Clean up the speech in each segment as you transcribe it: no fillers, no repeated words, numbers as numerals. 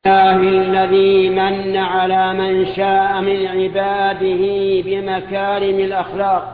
الله الذي من على من شاء من عباده بمكارم الأخلاق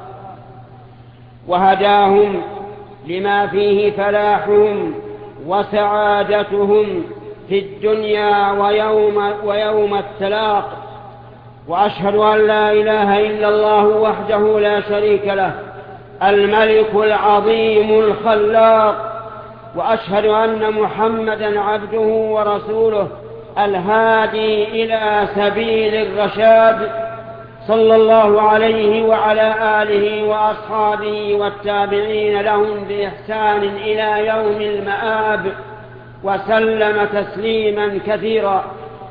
وهداهم لما فيه فلاحهم وسعادتهم في الدنيا ويوم التلاق. وأشهد أن لا إله إلا الله وحده لا شريك له الملك العظيم الخلاق، وأشهد أن محمدًا عبده ورسوله الهادي إلى سبيل الرشاد، صلى الله عليه وعلى آله وأصحابه والتابعين لهم بإحسان إلى يوم المآب، وسلم تسليما كثيرا.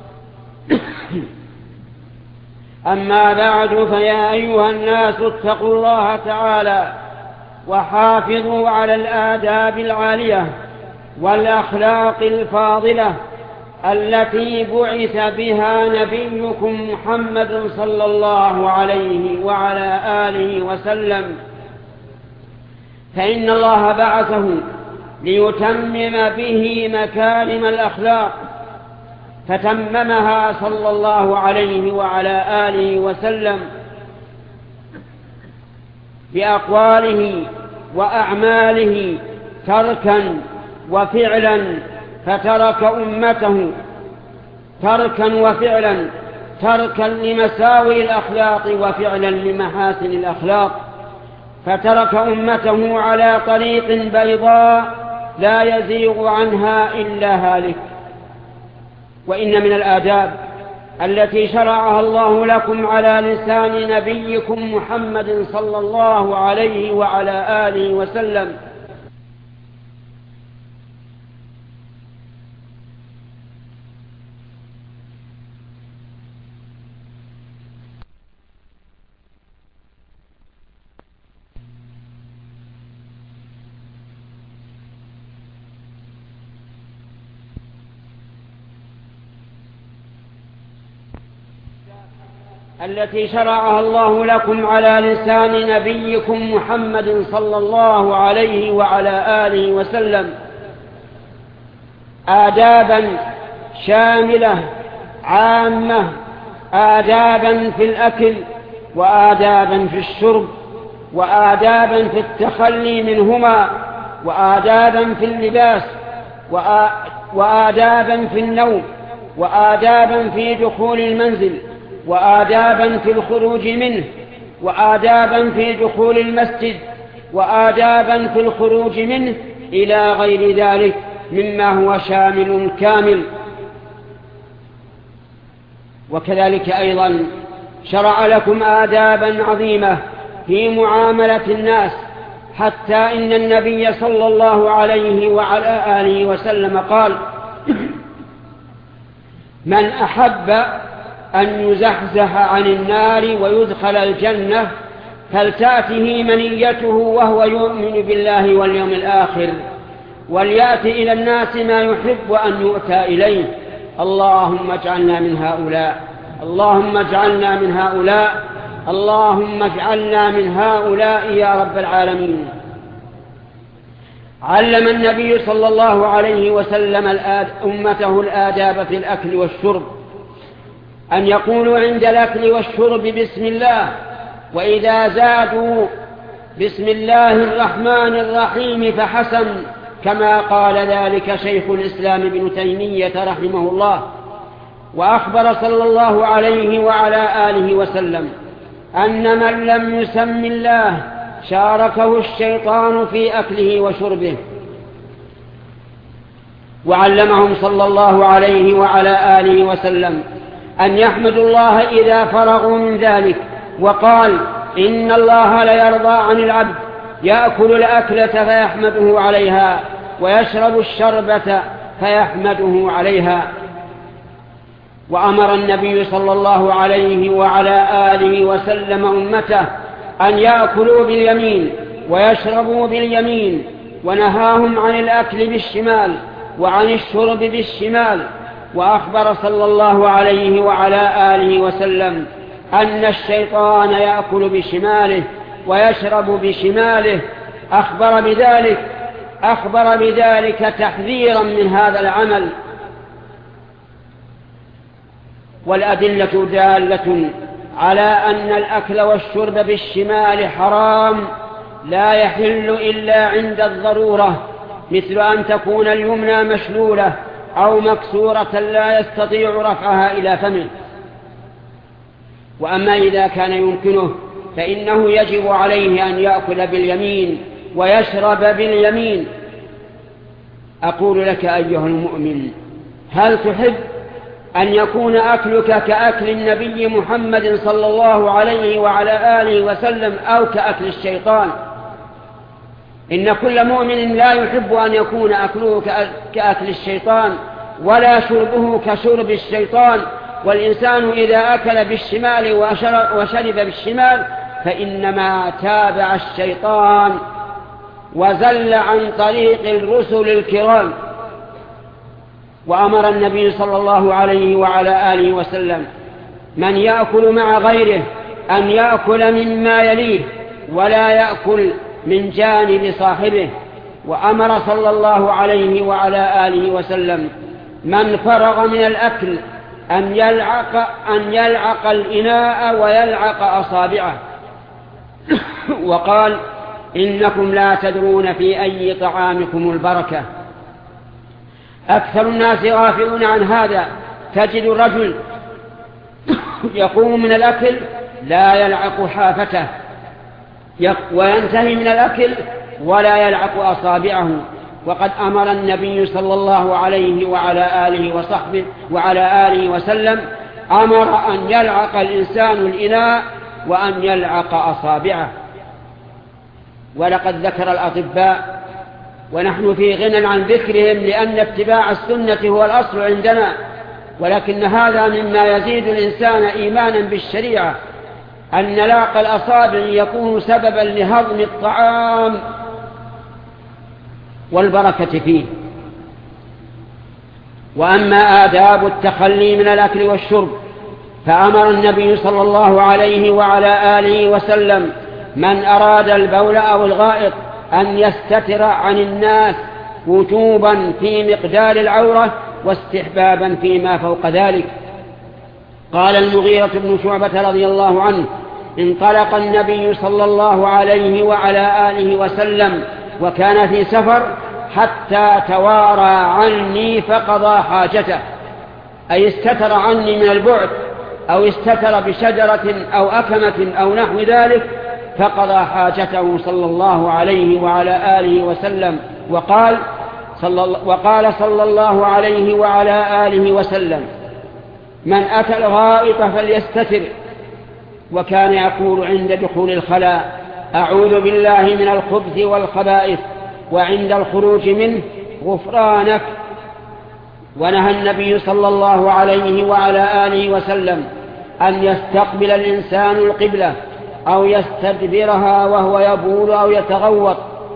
أما بعد، فيا أيها الناس اتقوا الله تعالى وحافظوا على الآداب العالية والأخلاق الفاضلة التي بعث بها نبيكم محمد صلى الله عليه وعلى آله وسلم، فإن الله بعثه ليتمم به مكارم الأخلاق، فتممها صلى الله عليه وعلى آله وسلم بأقواله وأعماله تركا وفعلا، فترك أمته تركا وفعلا، تركا لمساوي الأخلاق وفعلا لمحاسن الأخلاق، فترك أمته على طريق بيضاء لا يزيغ عنها إلا هالك. وإن من الآداب التي شرعها الله لكم على لسان نبيكم محمد صلى الله عليه وعلى آله وسلم التي شرعها الله لكم على لسان نبيكم محمد صلى الله عليه وعلى آله وسلم آدابا شاملة عامة، آدابا في الأكل، وآدابا في الشرب، وآدابا في التخلي منهما، وآدابا في اللباس، وآدابا في النوم، وآدابا في دخول المنزل، وآدابا في الخروج منه، وآدابا في دخول المسجد، وآدابا في الخروج منه، إلى غير ذلك مما هو شامل كامل. وكذلك أيضا شرع لكم آدابا عظيمة في معاملة الناس، حتى إن النبي صلى الله عليه وعلى آله وسلم قال: من أحب أن يزحزح عن النار ويدخل الجنة فلتأته منيته وهو يؤمن بالله واليوم الآخر، وليأتي إلى الناس ما يحب أن يؤتى إليه. اللهم اجعلنا من هؤلاء، اللهم اجعلنا من هؤلاء، اللهم اجعلنا من هؤلاء يا رب العالمين. علم النبي صلى الله عليه وسلم أمته الآداب في الأكل والشرب، أن يقولوا عند الأكل والشرب بسم الله، وإذا زادوا بسم الله الرحمن الرحيم فحسن، كما قال ذلك شيخ الإسلام ابن تيمية رحمه الله. وأخبر صلى الله عليه وعلى آله وسلم أن من لم يسم الله شاركه الشيطان في أكله وشربه. وعلمهم صلى الله عليه وعلى آله وسلم أن يحمدوا الله إذا فرغوا من ذلك، وقال: إن الله ليرضى عن العبد يأكل الأكلة فيحمده عليها، ويشرب الشربة فيحمده عليها. وأمر النبي صلى الله عليه وعلى آله وسلم أمته أن يأكلوا باليمين ويشربوا باليمين، ونهاهم عن الأكل بالشمال وعن الشرب بالشمال. وأخبر صلى الله عليه وعلى آله وسلم أن الشيطان يأكل بشماله ويشرب بشماله. أخبر بذلك تحذيرا من هذا العمل، والأدلة دالة على أن الأكل والشرب بالشمال حرام لا يحل إلا عند الضرورة، مثل أن تكون اليمنى مشلولة أو مكسورة لا يستطيع رفعها إلى فمه. وأما إذا كان يمكنه فإنه يجب عليه أن يأكل باليمين ويشرب باليمين. أقول لك أيها المؤمن، هل تحب أن يكون أكلك كأكل النبي محمد صلى الله عليه وعلى آله وسلم أو كأكل الشيطان؟ إن كل مؤمن لا يحب أن يكون أكله كأكل الشيطان ولا شربه كشرب الشيطان. والإنسان إذا أكل بالشمال وشرب بالشمال فإنما تابع الشيطان وزل عن طريق الرسل الكرام. وأمر النبي صلى الله عليه وعلى آله وسلم من يأكل مع غيره أن يأكل مما يليه ولا يأكل من جانب صاحبه. وأمر صلى الله عليه وعلى آله وسلم من فرغ من الأكل أن يلعق الإناء ويلعق أصابعه. وقال إنكم لا تدرون في أي طعامكم البركة. أكثر الناس غافلون عن هذا. تجد الرجل يقوم من الأكل لا يلعق حافته، وينتهي من الأكل ولا يلعق أصابعه. وقد أمر النبي صلى الله عليه وعلى آله وسلم أمر أن يلعق الإنسان الإناء وأن يلعق أصابعه. ولقد ذكر الأطباء ونحن في غنى عن ذكرهم لأن اتباع السنة هو الأصل عندنا، ولكن هذا مما يزيد الإنسان إيمانا بالشريعة أن لعق الأصابع يكون سببا لهضم الطعام والبركة فيه. وأما آداب التخلي من الأكل والشرب فأمر النبي صلى الله عليه وعلى آله وسلم من أراد البول أو الغائط أن يستتر عن الناس وجوبا في مقدار العورة واستحبابا فيما فوق ذلك. قال المغيرة بن شعبة رضي الله عنه انطلق النبي صلى الله عليه وعلى آله وسلم وكان في سفر حتى توارى عني فقضى حاجته، أي استتر عني من البعد أو استتر بشجرة أو أكمة أو نحو ذلك فقضى حاجته صلى الله عليه وعلى آله وسلم. وقال صلى الله عليه وعلى آله وسلم من أتى الغائط فليستتر. وكان يقول عند دخول الخلاء أعوذ بالله من الخبث والخبائث، وعند الخروج منه غفرانك. ونهى النبي صلى الله عليه وعلى آله وسلم أن يستقبل الإنسان القبلة أو يستدبرها وهو يبول أو يتغوط،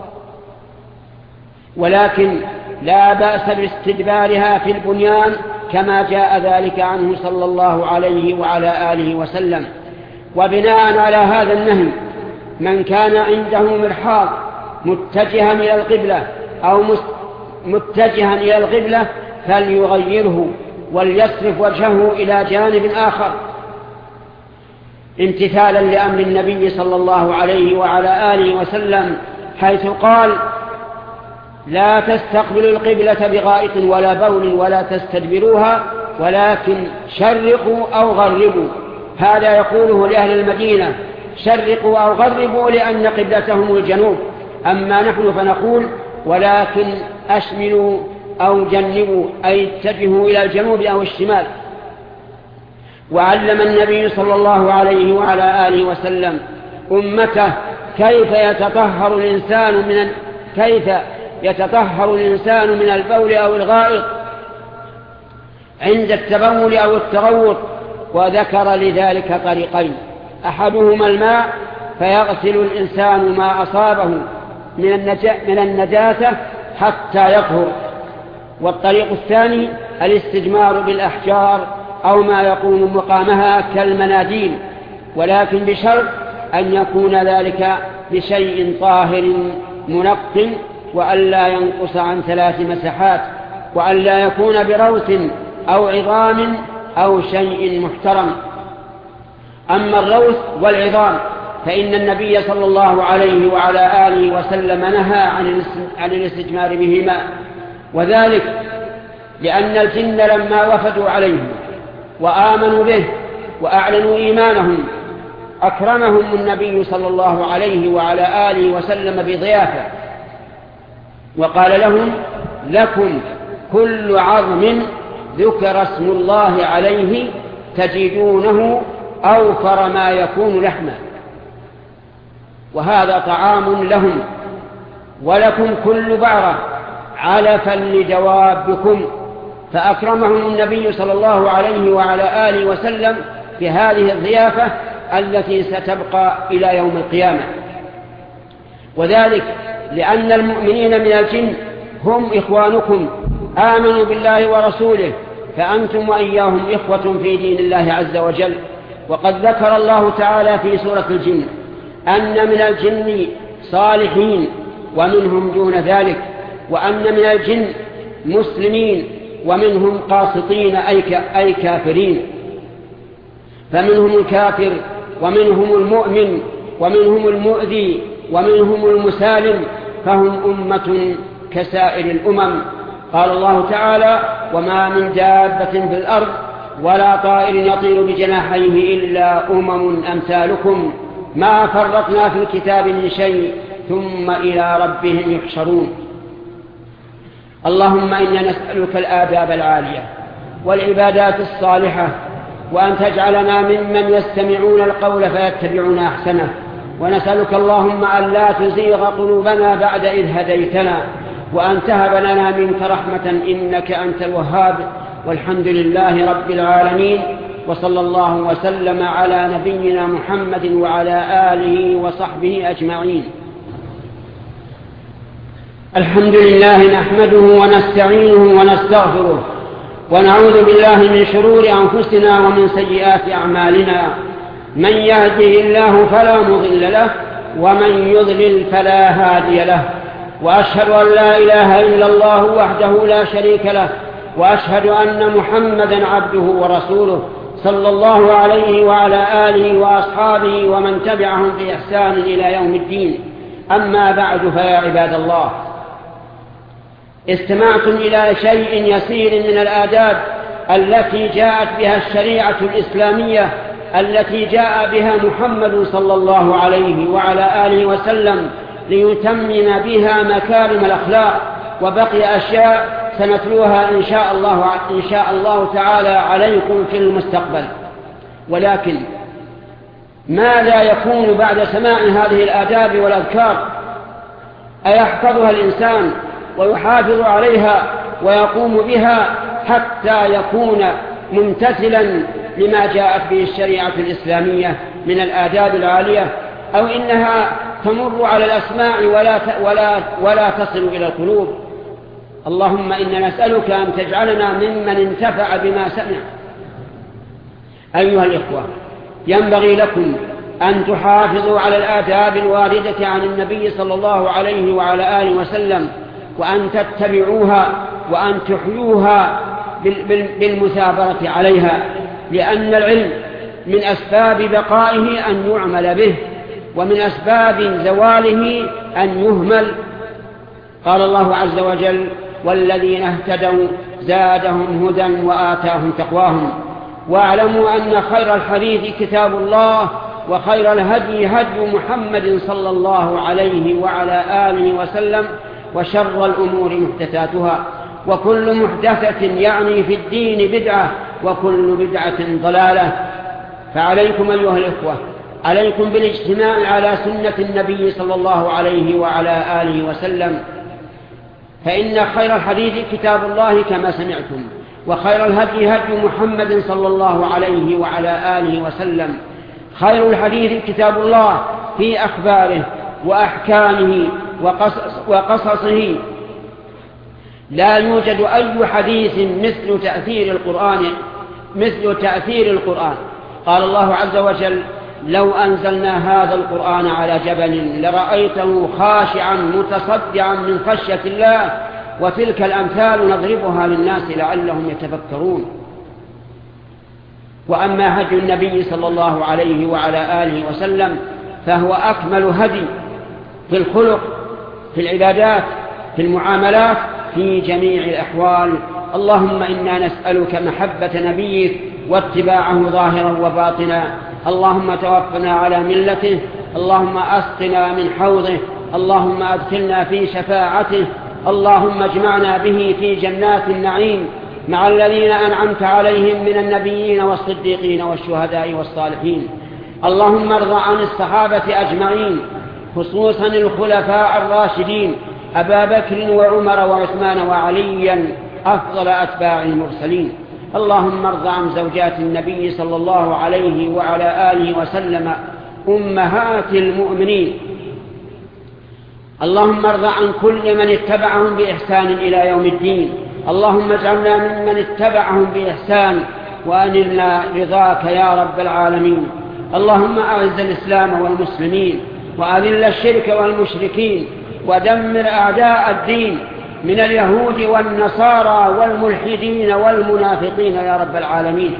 ولكن لا بأس باستدبارها في البنيان كما جاء ذلك عنه صلى الله عليه وعلى آله وسلم. وبناء على هذا النهي من كان عنده مرحاض متجها إلى القبلة أو متجها إلى القبلة فليغيره وليصرف وجهه إلى جانب آخر امتثالا لأمر النبي صلى الله عليه وعلى آله وسلم، حيث قال لا تستقبلوا القبلة بغائط ولا بول ولا تستدبروها ولكن شرقوا أو غربوا. هذا يقوله لأهل المدينة شرقوا أو غربوا لأن قبلتهم الجنوب. أما نحن فنقول ولكن أشملوا أو جنبوا، أي اتجهوا إلى الجنوب أو الشمال. وعلم النبي صلى الله عليه وعلى آله وسلم أمته كيف يتطهر الإنسان من البول أو الغائط عند التبول أو التغوط، وذكر لذلك طريقين: أحدهما الماء فيغسل الإنسان ما أصابه من النجاسة حتى يطهر، والطريق الثاني الاستجمار بالأحجار أو ما يقوم مقامها كالمناديل، ولكن بشرط أن يكون ذلك بشيء طاهر منق، وأن لا ينقص عن 3 مسحات، وأن لا يكون بروث أو عظام أو شيء محترم. أما الروث والعظام فإن النبي صلى الله عليه وعلى آله وسلم نهى عن الاستجمار بهما، وذلك لأن الجن لما وفدوا عليه وآمنوا به وأعلنوا إيمانهم أكرمهم النبي صلى الله عليه وعلى آله وسلم بضيافة، وقال لهم: لكم كل عظم ذكر اسم الله عليه تجدونه أوفر ما يكون لحما، وهذا طعام لهم، ولكم كل بعرة علفا لدوابكم. فأكرمهم النبي صلى الله عليه وعلى آله وسلم بهذه الضيافة التي ستبقى إلى يوم القيامة، وذلك لأن المؤمنين من الجن هم إخوانكم آمنوا بالله ورسوله، فأنتم وإياهم إخوة في دين الله عز وجل. وقد ذكر الله تعالى في سورة الجن أن من الجن صالحين ومنهم دون ذلك، وأن من الجن مسلمين ومنهم قاسطين أي كافرين، فمنهم الكافر ومنهم المؤمن ومنهم المؤذي ومنهم المسالم، فهم أمة كسائر الأمم. قال الله تعالى: وما من دابة في الأرض ولا طائر يطير بجناحيه إلا أمثالكم ما فرطنا في الكتاب من شيء ثم إلى ربهم يحشرون. اللهم إنا نسألك الآداب العالية والعبادات الصالحة، وأن تجعلنا ممن يستمعون القول فيتبعون أحسنه، ونسألك اللهم أن لا تزيغ قلوبنا بعد إذ هديتنا، وأن تهب لنا منك رحمة إنك أنت الوهاب. والحمد لله رب العالمين، وصلى الله وسلم على نبينا محمد وعلى آله وصحبه أجمعين. الحمد لله نحمده ونستعينه ونستغفره، ونعوذ بالله من شرور أنفسنا ومن سيئات أعمالنا. من يهده الله فلا مضل له، ومن يضلل فلا هادي له. وأشهد أن لا إله إلا الله وحده لا شريك له، وأشهد أن محمدا عبده ورسوله صلى الله عليه وعلى آله وأصحابه ومن تبعهم بإحسان إلى يوم الدين. أما بعد، فيا عباد الله، استمعتم إلى شيء يسير من الآداب التي جاءت بها الشريعة الإسلامية، التي جاء بها محمد صلى الله عليه وعلى آله وسلم ليتمم بها مكارم الأخلاق. وبقي أشياء سنتلوها إن شاء الله تعالى عليكم في المستقبل. ولكن ماذا يكون بعد سماع هذه الآداب والأذكار؟ أيحفظها الإنسان ويحافظ عليها ويقوم بها حتى يكون ممتثلا لما جاءت به الشريعة الإسلامية من الآداب العالية، أو إنها تمر على الأسماع ولا تصل إلى القلوب؟ اللهم إنا نسألك أن تجعلنا ممن انتفع بما سمع. أيها الإخوة، ينبغي لكم أن تحافظوا على الآداب الواردة عن النبي صلى الله عليه وعلى آله وسلم، وأن تتبعوها وأن تحيوها بالمثابرة عليها، لأن العلم من أسباب بقائه أن يعمل به، ومن أسباب زواله أن يهمل. قال الله عز وجل: والذين اهتدوا زادهم هدى وآتاهم تقواهم. واعلموا أن خير الحديث كتاب الله، وخير الهدي هدي محمد صلى الله عليه وعلى آله وسلم، وشر الأمور محدثاتها، وكل محدثة يعني في الدين بدعة، وكل بدعة ضلالة. فعليكم أيها الإخوة، عليكم بالاجتماع على سنة النبي صلى الله عليه وعلى آله وسلم، فإن خير الحديث كتاب الله كما سمعتم، وخير الهدي هدي محمد صلى الله عليه وعلى آله وسلم. خير الحديث كتاب الله في أخباره وأحكامه وقصصه، لا يوجد أي حديث مثل تأثير القرآن. قال الله عز وجل: لو أنزلنا هذا القرآن على جبل لرأيته خاشعا متصدعا من خشية الله، وتلك الأمثال نضربها للناس لعلهم يتفكرون. وأما هدي النبي صلى الله عليه وعلى آله وسلم فهو أكمل هدي في الخلق، في العبادات، في المعاملات، في جميع الأحوال. اللهم إنا نسألك محبة نبيك واتباعه ظاهرا وباطنا. اللهم توفنا على ملته، اللهم أسقنا من حوضه، اللهم أدخلنا في شفاعته، اللهم اجمعنا به في جنات النعيم مع الذين أنعمت عليهم من النبيين والصديقين والشهداء والصالحين. اللهم ارض عن الصحابة أجمعين، خصوصا الخلفاء الراشدين أبا بكر وعمر وعثمان وعليا أفضل أتباع المرسلين. اللهم ارض عن زوجات النبي صلى الله عليه وعلى آله وسلم أمهات المؤمنين. اللهم ارض عن كل من اتبعهم بإحسان إلى يوم الدين. اللهم اجعلنا ممن اتبعهم بإحسان وأنلنا رضاك يا رب العالمين. اللهم أعز الإسلام والمسلمين وأذل الشرك والمشركين ودمر أعداء الدين من اليهود والنصارى والملحدين والمنافقين يا رب العالمين.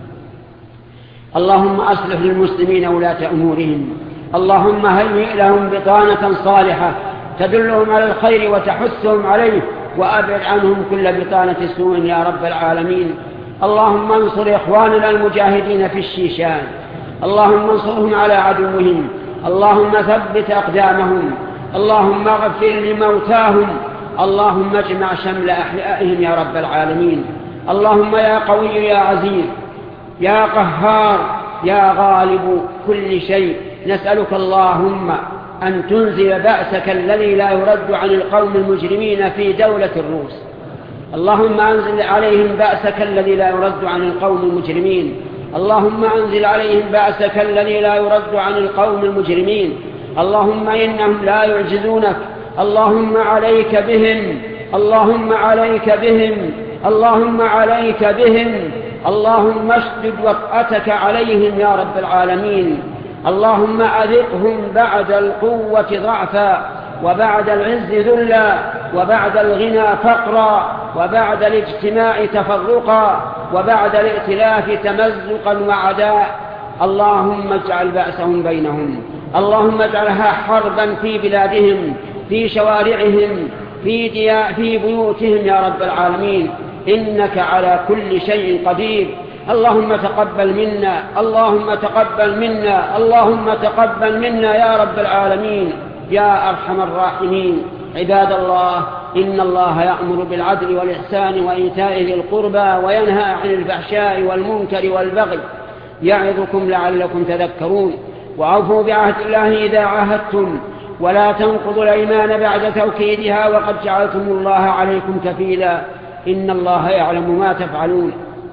اللهم أصلح للمسلمين ولاة أمورهم. اللهم هيئ لهم بطانة صالحة تدلهم على الخير وتحثهم عليه، وأبعد عنهم كل بطانة سوء يا رب العالمين. اللهم انصر إخواننا المجاهدين في الشيشان، اللهم انصرهم على عدوهم، اللهم ثبت أقدامهم، اللهم اغفر لموتاهم، اللهم اجمع شمل أحيائهم يا رب العالمين. اللهم يا قوي يا عزيز يا قهار يا غالب كل شيء، نسألك اللهم أن تنزل بأسك الذي لا يرد عن القوم المجرمين في دولة الروس. اللهم أنزل عليهم بأسك الذي لا يرد عن القوم المجرمين. اللهم أنزل عليهم بأسك الذي لا يرد عن القوم المجرمين. اللهم إنهم لا يعجزونك. اللهم عليك بهم، اللهم عليك بهم، اللهم عليك بهم. اللهم اشدد وطأتك عليهم يا رب العالمين. اللهم أذقهم بعد القوة ضعفا، وبعد العز ذلا، وبعد الغنى فقرا، وبعد الاجتماع تفرقا، وبعد الائتلاف تمزقا وعداء. اللهم اجعل بأسهم بينهم، اللهم اجعلها حربا في بلادهم، في شوارعهم، في بيوتهم يا رب العالمين، إنك على كل شيء قدير. اللهم تقبل منا، اللهم تقبل منا، اللهم تقبل منا يا رب العالمين يا أرحم الراحمين. عباد الله، إن الله يأمر بالعدل والإحسان وإيتاء ذي القربى وينهى عن الفحشاء والمنكر والبغي، يعظكم لعلكم تذكرون. وأوفوا بعهد الله إذا عاهدتم، ولا تنقضوا الأيمان بعد توكيدها وقد جعلتم الله عليكم كفيلا، إن الله يعلم ما تفعلون.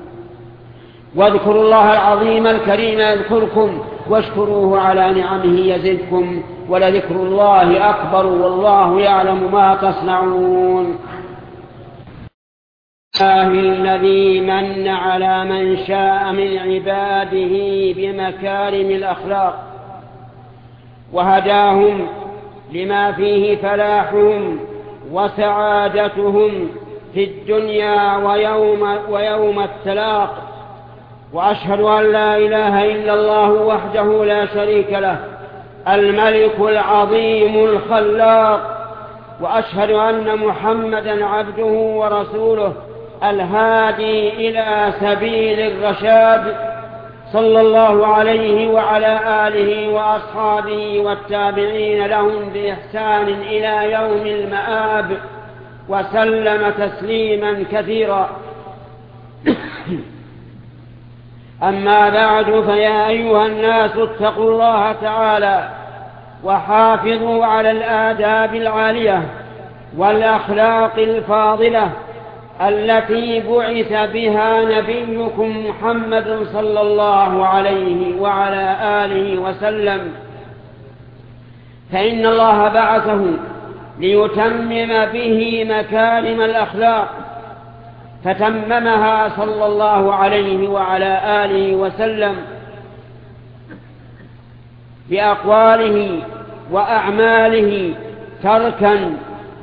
واذكروا الله العظيم الكريم يذكركم، واشكروه على نعمه يزدكم، ولذكر الله أكبر والله يعلم ما تصنعون. الله الذي من على من شاء من عباده بمكارم الأخلاق وهداهم لما فيه فلاحهم وسعادتهم في الدنيا ويوم التلاق. وأشهد أن لا إله إلا الله وحده لا شريك له الملك العظيم الخلاق، وأشهد أن محمدا عبده ورسوله الهادي إلى سبيل الرشاد، صلى الله عليه وعلى آله وأصحابه والتابعين لهم بإحسان إلى يوم المآب، وسلم تسليما كثيرا. أما بعد، فيا أيها الناس اتقوا الله تعالى وحافظوا على الآداب العالية والأخلاق الفاضلة التي بعث بها نبيكم محمد صلى الله عليه وعلى آله وسلم، فإن الله بعثه ليتمم به مكارم الأخلاق، فتممها صلى الله عليه وعلى آله وسلم بأقواله وأعماله تركا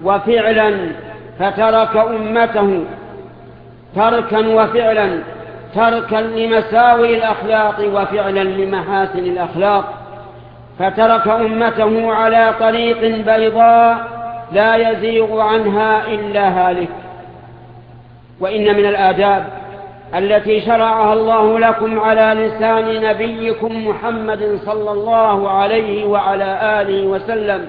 وفعلا، فترك أمته تركا وفعلا تركا لمساوئ الأخلاق وفعلا لمحاسن الأخلاق، فترك أمته على طريق بيضاء لا يزيغ عنها إلا هالك. وإن من الآداب التي شرعها الله لكم على لسان نبيكم محمد صلى الله عليه وعلى آله وسلم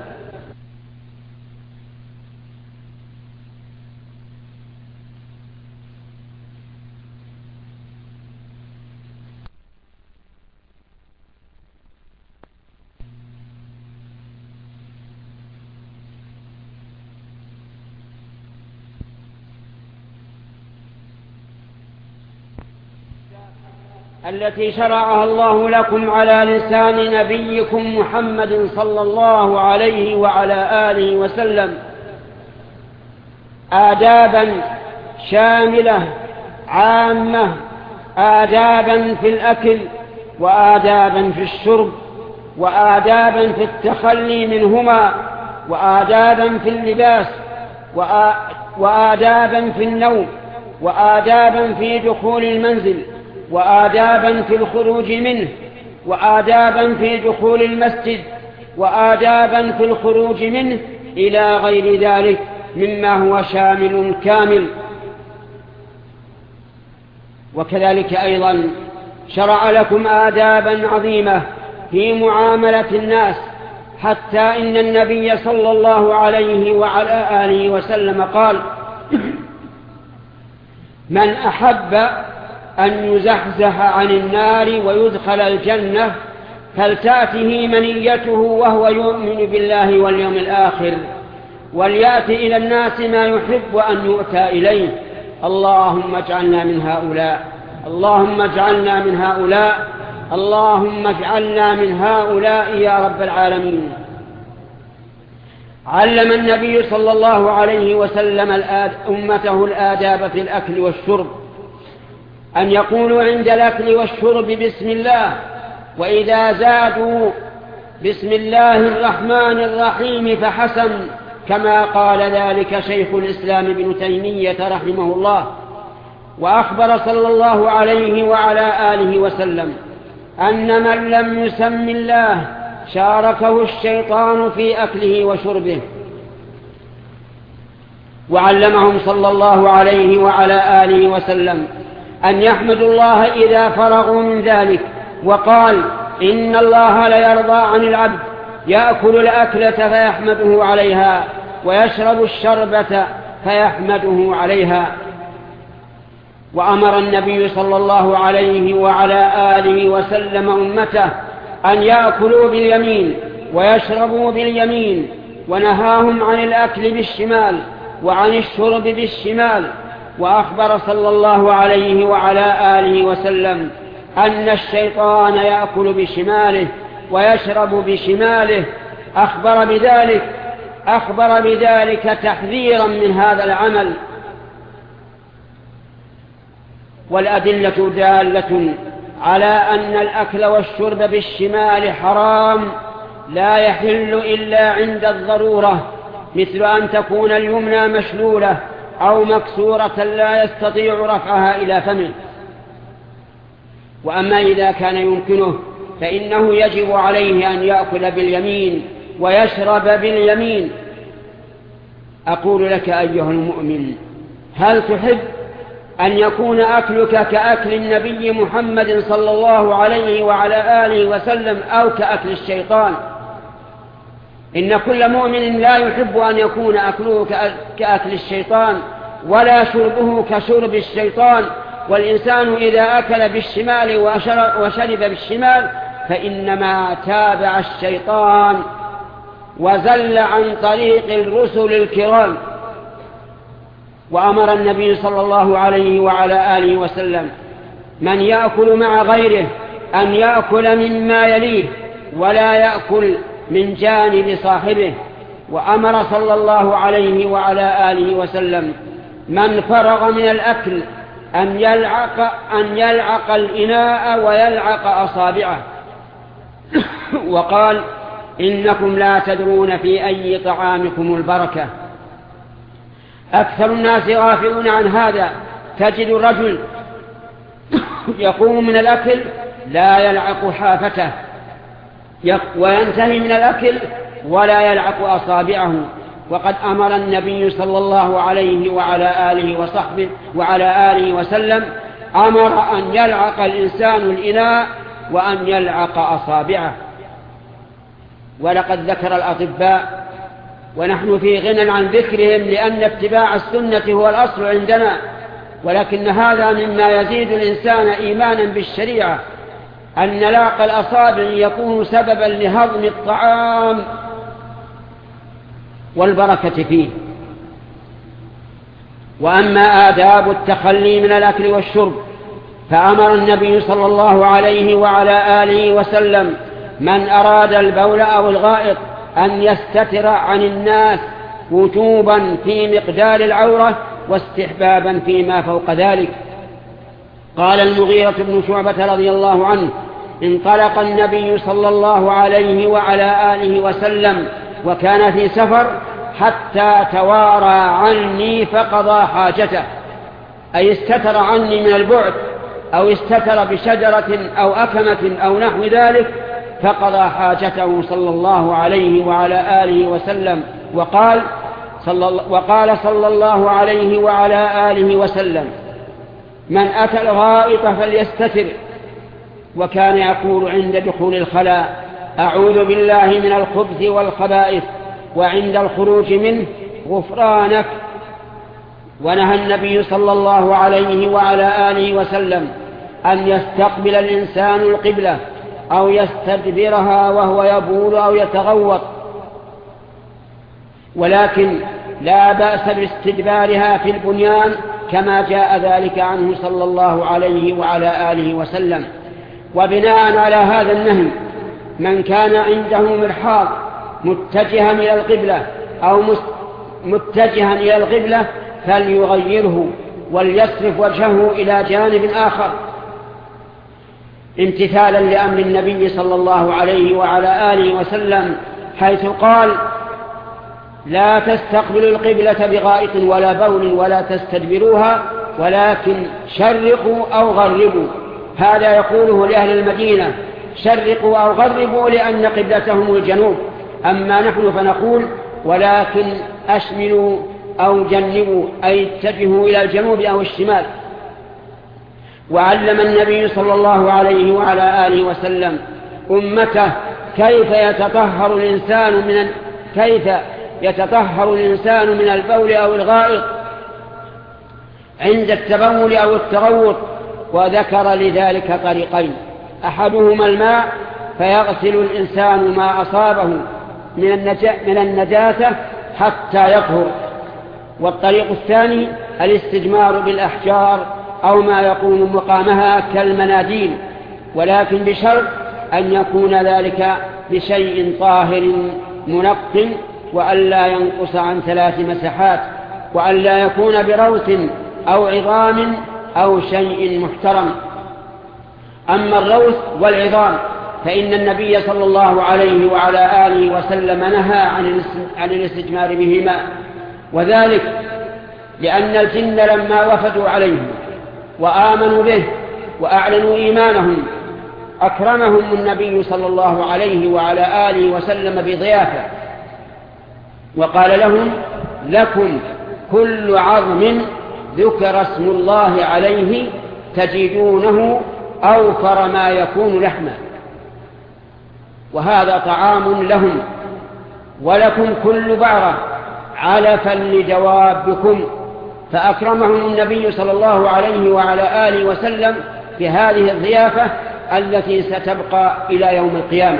التي شرعها الله لكم على لسان نبيكم محمد صلى الله عليه وعلى آله وسلم آدابا شاملة عامة، آدابا في الأكل وآدابا في الشرب وآدابا في التخلي منهما وآدابا في اللباس وآدابا في النوم وآدابا في دخول المنزل وآدابا في الخروج منه وآدابا في دخول المسجد وآدابا في الخروج منه إلى غير ذلك مما هو شامل كامل. وكذلك أيضا شرع لكم آدابا عظيمة في معاملة الناس، حتى إن النبي صلى الله عليه وعلى آله وسلم قال: من أحب أن يزحزح عن النار ويدخل الجنة فلتأته منيته وهو يؤمن بالله واليوم الآخر، وليأتي إلى الناس ما يحب أن يؤتى إليه. اللهم اجعلنا من هؤلاء، اللهم اجعلنا من هؤلاء، اللهم اجعلنا من هؤلاء يا رب العالمين. علم النبي صلى الله عليه وسلم أمته الآداب في الأكل والشرب، أن يقولوا عند الأكل والشرب بسم الله، وإذا زادوا بسم الله الرحمن الرحيم فحسن، كما قال ذلك شيخ الإسلام ابن تيمية رحمه الله. وأخبر صلى الله عليه وعلى آله وسلم أن من لم يسم الله شاركه الشيطان في أكله وشربه. وعلمهم صلى الله عليه وعلى آله وسلم أن يحمدوا الله إذا فرغوا من ذلك، وقال: إن الله ليرضى عن العبد يأكل الأكلة فيحمده عليها ويشرب الشربة فيحمده عليها. وأمر النبي صلى الله عليه وعلى آله وسلم أمته أن يأكلوا باليمين ويشربوا باليمين، ونهاهم عن الأكل بالشمال وعن الشرب بالشمال. وأخبر صلى الله عليه وعلى آله وسلم أن الشيطان يأكل بشماله ويشرب بشماله. أخبر بذلك تحذيرا من هذا العمل. والأدلة دالة على أن الأكل والشرب بالشمال حرام، لا يحل إلا عند الضرورة، مثل أن تكون اليمنى مشلولة أو مكسورة لا يستطيع رفعها إلى فمه. وأما إذا كان يمكنه فإنه يجب عليه أن يأكل باليمين ويشرب باليمين. أقول لك أيها المؤمن، هل تحب أن يكون أكلك كأكل النبي محمد صلى الله عليه وعلى آله وسلم أو كأكل الشيطان؟ إن كل مؤمن لا يحب أن يكون أكله كأكل الشيطان ولا شربه كشرب الشيطان. والإنسان إذا أكل بالشمال وشرب بالشمال فإنما تابع الشيطان وزل عن طريق الرسل الكرام. وأمر النبي صلى الله عليه وعلى آله وسلم من يأكل مع غيره أن يأكل مما يليه ولا يأكل من جانب صاحبه. وأمر صلى الله عليه وعلى آله وسلم من فرغ من الأكل أن يلعق الإناء ويلعق أصابعه. وقال: إنكم لا تدرون في أي طعامكم البركة. أكثر الناس غافلون عن هذا. تجد الرجل يقوم من الأكل لا يلعق حافته، وينتهي من الأكل ولا يلعق أصابعه. وقد أمر النبي صلى الله عليه وعلى آله وسلم أمر أن يلعق الإنسان الإناء وأن يلعق أصابعه. ولقد ذكر الأطباء ونحن في غنى عن ذكرهم، لأن اتباع السنة هو الأصل عندنا، ولكن هذا مما يزيد الإنسان إيمانا بالشريعة، أن لعق الأصابع يكون سببا لهضم الطعام والبركة فيه. وأما آداب التخلي من الأكل والشرب، فأمر النبي صلى الله عليه وعلى آله وسلم من أراد البول أو الغائط أن يستتر عن الناس وجوبا في مقدار العورة واستحبابا فيما فوق ذلك. قال المغيرة بن شعبة رضي الله عنه: انطلق النبي صلى الله عليه وعلى آله وسلم وكان في سفر حتى توارى عني فقضى حاجته، أي استتر عني من البعد، أو استتر بشجرة أو أكمة أو نحو ذلك فقضى حاجته صلى الله عليه وعلى آله وسلم. وقال صلى الله عليه وعلى آله وسلم: من أتى الغائط فليستتر. وكان يقول عند دخول الخلاء: أعوذ بالله من الخبث والخبائث، وعند الخروج منه: غفرانك. ونهى النبي صلى الله عليه وعلى آله وسلم أن يستقبل الإنسان القبلة أو يستدبرها وهو يبول أو يتغوط، ولكن لا بأس باستدبارها في البنيان كما جاء ذلك عنه صلى الله عليه وعلى آله وسلم. وبناء على هذا النهي، من كان عنده مرحاض متجها إلى القبلة أو متجها إلى القبلة فليغيره وليصرف وجهه إلى جانب آخر، امتثالا لأمر النبي صلى الله عليه وعلى آله وسلم، حيث قال: لا تستقبلوا القبلة بغائط ولا بول ولا تستدبروها، ولكن شرقوا أو غربوا. هذا يقوله لأهل المدينة: شرقوا أو غربوا، لأن قبلتهم الجنوب. أما نحن فنقول: ولكن أشملوا أو جنبوا، أي اتجهوا إلى الجنوب أو الشمال. وعلم النبي صلى الله عليه وعلى آله وسلم أمته كيف يتطهر الإنسان من البول أو الغائط عند التبول أو التروط، وذكر لذلك طريقين: أحدهما الماء فيغسل الإنسان ما أصابه من النجاسة حتى يطهر، والطريق الثاني الاستجمار بالأحجار أو ما يقوم مقامها كالمناديل، ولكن بشرط أن يكون ذلك بشيء طاهر منق، وألا ينقص عن 3 مسحات، وألا يكون بروث أو عظام أو شيء محترم. أما الروث والعظام فإن النبي صلى الله عليه وعلى آله وسلم نهى عن الاستجمار بهما، وذلك لأن الجن لما وفدوا عليه وآمنوا به وأعلنوا إيمانهم أكرمهم النبي صلى الله عليه وعلى آله وسلم بضيافة، وقال لهم: لكم كل عظم ذكر اسم الله عليه تجدونه أوفر ما يكون لحما، وهذا طعام لهم، ولكم كل بعرة علفا لدوابكم. فأكرمهم النبي صلى الله عليه وعلى آله وسلم بهذه الضيافة التي ستبقى إلى يوم القيامة،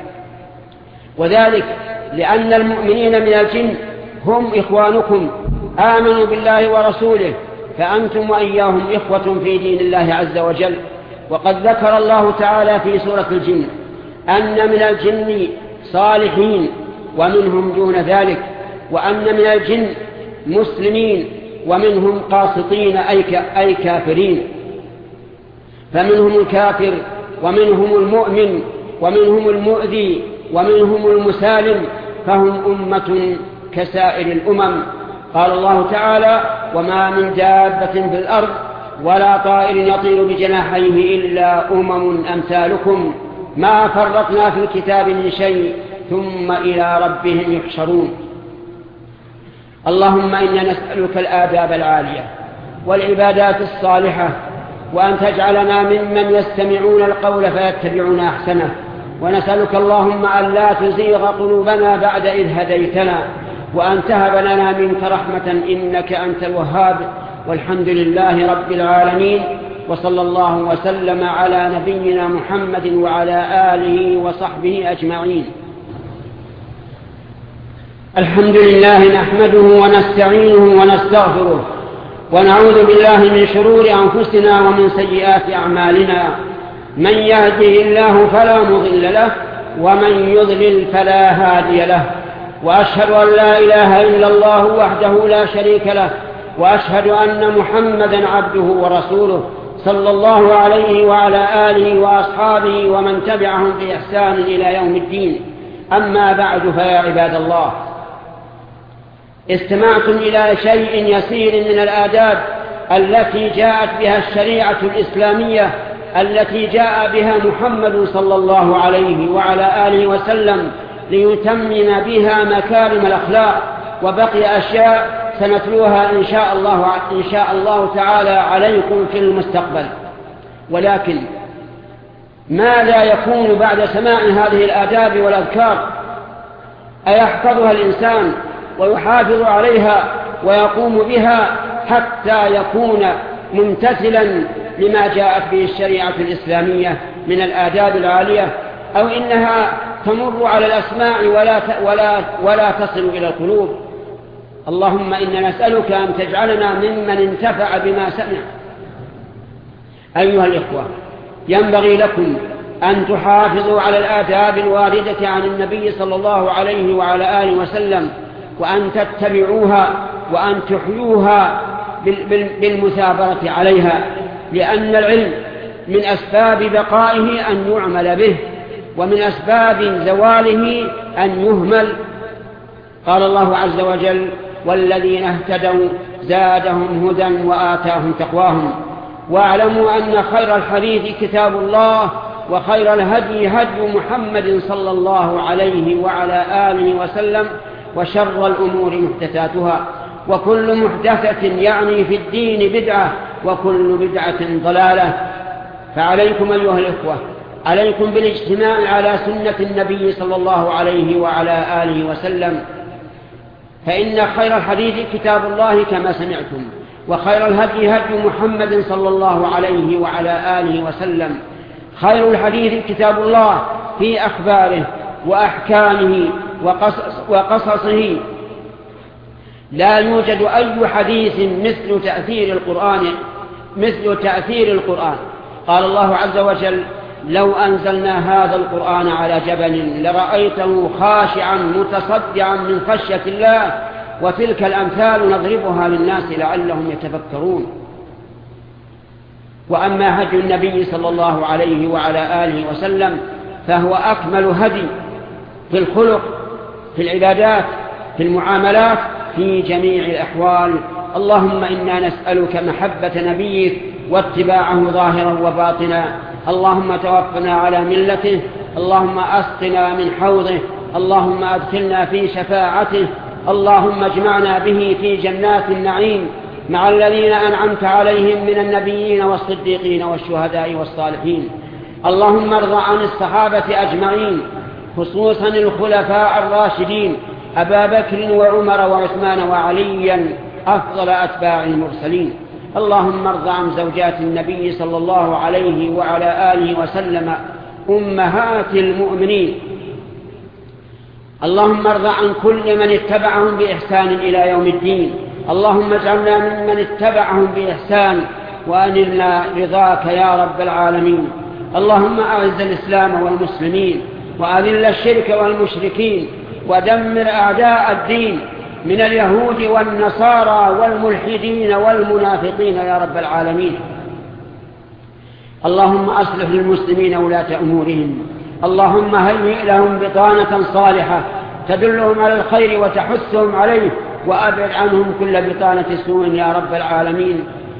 وذلك لأن المؤمنين من الجن هم إخوانكم، آمنوا بالله ورسوله، فأنتم وإياهم إخوة في دين الله عز وجل. وقد ذكر الله تعالى في سورة الجن أن من الجن صالحين ومنهم دون ذلك، وأن من الجن مسلمين ومنهم قاسطين أي كافرين، فمنهم الكافر ومنهم المؤمن ومنهم المؤذي ومنهم المسالم، فهم أمة كسائر الأمم. قال الله تعالى: وما من دابة في الأرض ولا طائر يطير بجناحيه إلا أمثالكم ما فرطنا في الكتاب من شيء ثم إلى ربهم يحشرون. اللهم إنا نسألك الآداب العالية والعبادات الصالحة، وأن تجعلنا ممن يستمعون القول فيتبعون أحسنه، ونسألك اللهم أن لا تزيغ قلوبنا بعد إذ هديتنا، وأن تهب لنا منك رحمة إنك أنت الوهاب. والحمد لله رب العالمين، وصلى الله وسلم على نبينا محمد وعلى آله وصحبه أجمعين. الحمد لله نحمده ونستعينه ونستغفره، ونعوذ بالله من شرور أنفسنا ومن سيئات أعمالنا. من يهده الله فلا مضل له، ومن يضلل فلا هادي له. وأشهد أن لا إله إلا الله وحده لا شريك له، وأشهد أن محمدا عبده ورسوله صلى الله عليه وعلى آله وأصحابه ومن تبعهم بإحسان إلى يوم الدين. أما بعد، فيا عباد الله، استمعتم إلى شيء يسير من الآداب التي جاءت بها الشريعة الإسلامية، التي جاء بها محمد صلى الله عليه وعلى آله وسلم ليتمم بها مكارم الأخلاق. وبقي أشياء سنتلوها إن شاء الله تعالى عليكم في المستقبل. ولكن ماذا يكون بعد سماع هذه الآداب والأذكار؟ أيحفظها الإنسان ويحافظ عليها ويقوم بها حتى يكون ممتثلا لما جاءت به الشريعة الإسلامية من الآداب العالية، أو إنها تمر على الأسماع ولا تصل إلى القلوب؟ اللهم إنا نسألك أن تجعلنا ممن انتفع بما سمع. أيها الإخوة، ينبغي لكم أن تحافظوا على الآداب الواردة عن النبي صلى الله عليه وعلى آله وسلم، وأن تتبعوها وأن تحيوها بالمثابرة عليها، لأن العلم من أسباب بقائه أن يعمل به، ومن أسباب زواله أن يهمل. قال الله عز وجل: والذين اهتدوا زادهم هدى وآتاهم تقواهم. واعلموا أن خير الحديث كتاب الله، وخير الهدي هدي محمد صلى الله عليه وعلى آله وسلم، وشر الأمور محدثاتها، وكل محدثة يعني في الدين بدعة، وكل بدعة ضلالة. فعليكم أيها الإخوة، عليكم بالاجتماع على سنة النبي صلى الله عليه وعلى آله وسلم، فإن خير الحديث كتاب الله كما سمعتم، وخير الهدي هدي محمد صلى الله عليه وعلى آله وسلم. خير الحديث كتاب الله في أخباره وأحكامه وقصصه، لا يوجد أي حديث مثل تأثير القرآن. قال الله عز وجل: لو أنزلنا هذا القرآن على جبل لرأيته خاشعا متصدعا من خشية الله، وتلك الأمثال نضربها للناس لعلهم يتفكرون. وأما هدي النبي صلى الله عليه وعلى آله وسلم فهو أكمل هدي في الخلق، في العبادات، في المعاملات، في جميع الأحوال. اللهم إنا نسألك محبة نبيك واتباعه ظاهرا وباطنا. اللهم توفنا على ملته، اللهم أسقنا من حوضه، اللهم أدخلنا في شفاعته، اللهم اجمعنا به في جنات النعيم مع الذين أنعمت عليهم من النبيين والصديقين والشهداء والصالحين. اللهم ارض عن الصحابة أجمعين، خصوصا الخلفاء الراشدين أبا بكر وعمر وعثمان وعليا أفضل أتباع المرسلين. اللهم ارض عن زوجات النبي صلى الله عليه وعلى آله وسلم أمهات المؤمنين. اللهم ارض عن كل من اتبعهم بإحسان إلى يوم الدين. اللهم اجعلنا ممن اتبعهم بإحسان، وأنلنا رضاك يا رب العالمين. اللهم أعز الإسلام والمسلمين، وأذل الشرك والمشركين، ودمر أعداء الدين من اليهود والنصارى والملحدين والمنافقين يا رب العالمين. اللهم أصلح للمسلمين ولاة أمورهم. اللهم هيئ لهم بطانة صالحة تدلهم على الخير وتحثهم عليه، وأبعد عنهم كل بطانة سوء يا رب العالمين.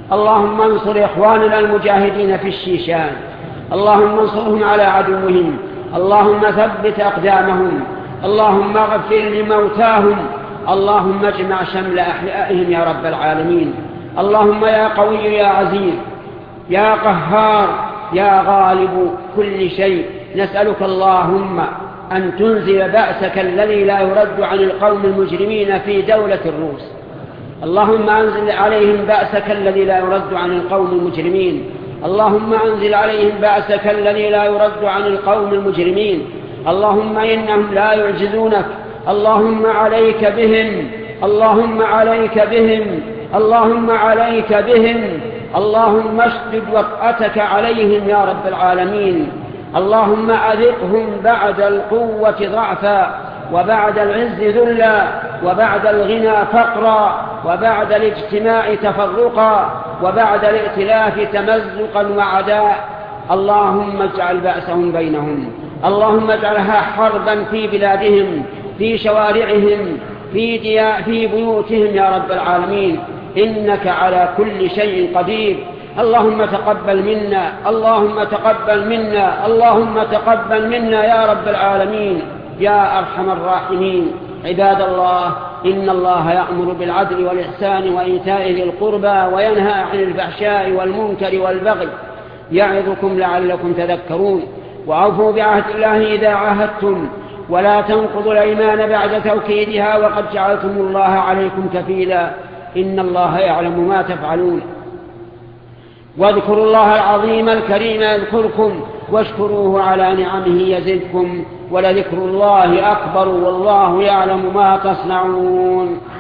اللهم انصر إخواننا المجاهدين في الشيشان، اللهم انصرهم على عدوهم، اللهم ثبت أقدامهم، اللهم اغفر لموتاهم، اللهم اجمع شمل أحيائهم يا رب العالمين. اللهم يا قوي يا عزيز يا قهار يا غالب كل شيء، نسألك اللهم أن تنزل بأسك الذي لا يرد عن القوم المجرمين في دولة الروس. اللهم أنزل عليهم بأسك الذي لا يرد عن القوم المجرمين، اللهم أنزل عليهم بأسك الذي لا يرد عن القوم المجرمين. اللهم إنهم لا يعجزونك، اللهم عليك بهم، اللهم عليك بهم، اللهم عليك بهم، اللهم اشدد وطأتك عليهم يا رب العالمين. اللهم أذقهم بعد القوة ضعفا، وبعد العز ذلا، وبعد الغنى فقرا، وبعد الاجتماع تفرقا، وبعد الائتلاف تمزقا وعداء. اللهم اجعل بأسهم بينهم، اللهم اجعلها حربا في بلادهم، في شوارعهم، في بيوتهم يا رب العالمين، إنك على كل شيء قدير. اللهم تقبل منا، اللهم تقبل منا، اللهم تقبل منا يا رب العالمين يا أرحم الراحمين. عباد الله، إن الله يأمر بالعدل والإحسان وإيتاء ذي القربى وينهى عن الفحشاء والمنكر والبغي، يعظكم لعلكم تذكرون. وأوفوا بعهد الله إذا عاهدتم، ولا تنقضوا الأيمان بعد توكيدها وقد جعلتم الله عليكم كفيلا، إن الله يعلم ما تفعلون. واذكروا الله العظيم الكريم يذكركم، واشكروه على نعمه يزدكم، ولذكر الله أكبر والله يعلم ما تصنعون.